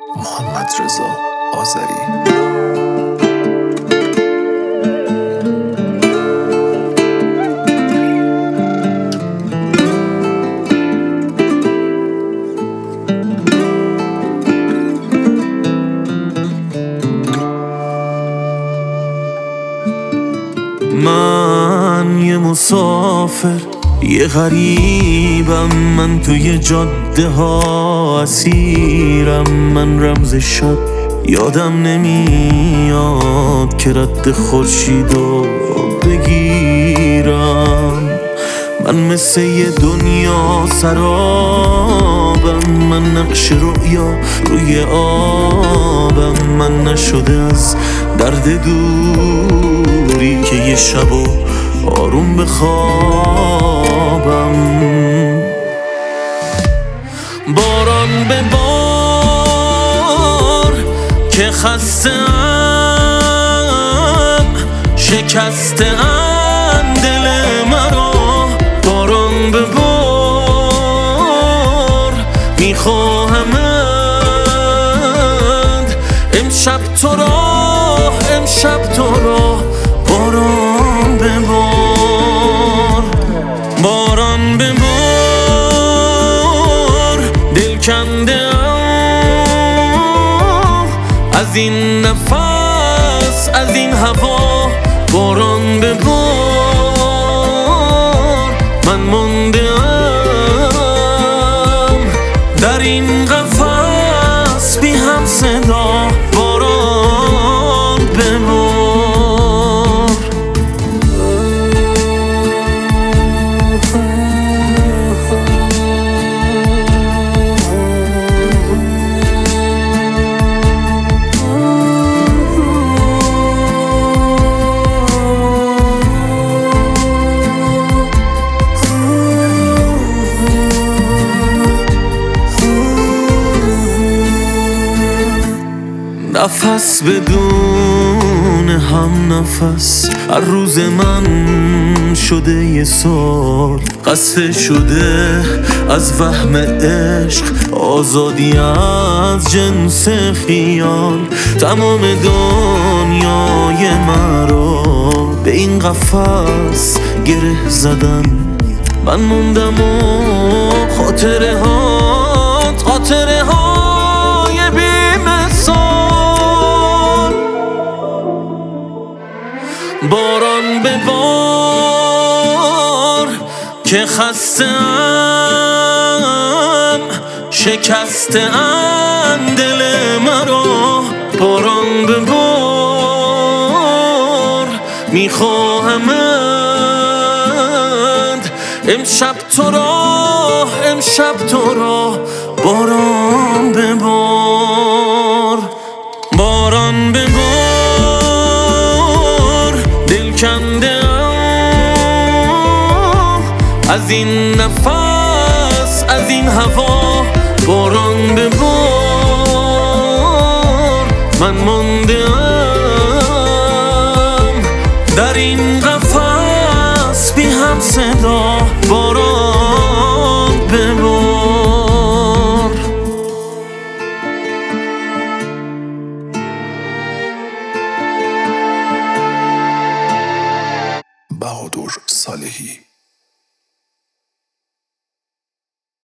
محمدرضا آذری. من یه مسافر، یه غریبم، من توی جاده ها اسیرم. من رمز شب یادم نمیاد که رد خورشیدو بگیرم. من مثل یه دنیا سرابم، من نقش رؤیا روی آبم. من نشده از درد دوری که یه شبو آروم بخوابم. باران به بار که خسته‌ام، شکسته‌ام دل مرا. باران به بار میخواهمت امشب تو را، امشب تو را. باران به بار، باران به بار، دل کنده از این نفس، از این هوا. باران به بار، من مانده ام در این قفس بی هم صدا. باران به بار. نفس بدون هم نفس، هر روز من شده یه سال. قصه شده از وهم عشق، آزادی از جنس خیال. تمام دنیای مرا به این قفس گره زدن. من موندم و خاطره هات، خاطره های بی‌مثال. باران به بار که خسته‌ام، شکسته‌ام دل مرا. باران به بار میخواهمت امشب تو را، امشب تو را. باران به بار، باران به بار، دل کنده از این نفس، از این هوا. باران به بار، من